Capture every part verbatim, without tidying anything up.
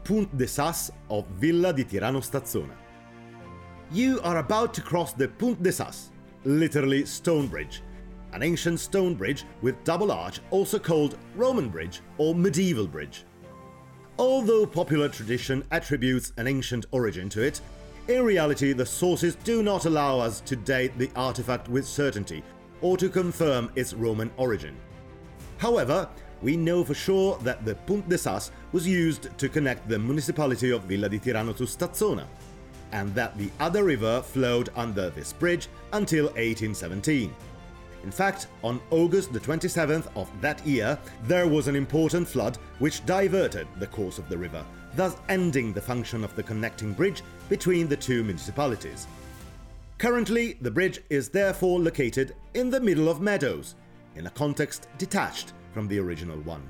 Punt de Sas of Villa di Tirano Stazzona. You are about to cross the Punt de Sas, literally stone bridge, an ancient stone bridge with double arch, also called Roman bridge or medieval bridge. Although popular tradition attributes an ancient origin to it, in reality the sources do not allow us to date the artifact with certainty or to confirm its Roman origin. However, we know for sure that the Punt de Sas was used to connect the municipality of Villa di Tirano to Stazzona, and that the other river flowed under this bridge until eighteen seventeen. In fact, on August the twenty-seventh of that year, there was an important flood which diverted the course of the river, thus ending the function of the connecting bridge between the two municipalities. Currently, the bridge is therefore located in the middle of meadows, in a context detached from the original one.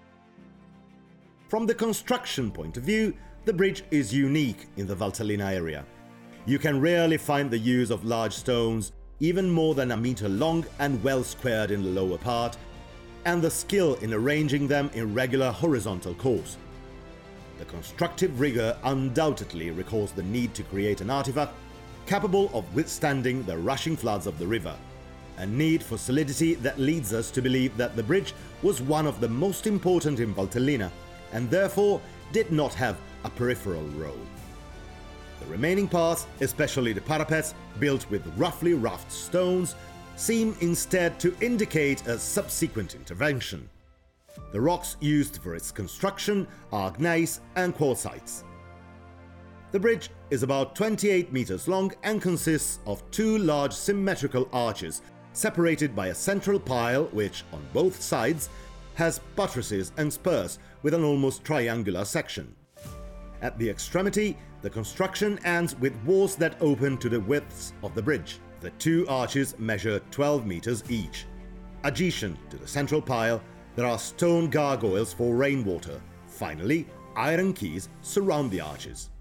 From the construction point of view, the bridge is unique in the Valtellina area. You can rarely find the use of large stones, even more than a meter long and well squared in the lower part, and the skill in arranging them in regular horizontal course. The constructive rigor undoubtedly recalls the need to create an artifact capable of withstanding the rushing floods of the river, a need for solidity that leads us to believe that the bridge was one of the most important in Valtellina and therefore did not have a peripheral role. The remaining parts, especially the parapets built with roughly roughed stones, seem instead to indicate a subsequent intervention. The rocks used for its construction are gneiss and quartzites. The bridge is about twenty-eight meters long and consists of two large symmetrical arches separated by a central pile which, on both sides, has buttresses and spurs with an almost triangular section. At the extremity, the construction ends with walls that open to the widths of the bridge. The two arches measure twelve meters each. Adjacent to the central pile, there are stone gargoyles for rainwater. Finally, iron quays surround the arches.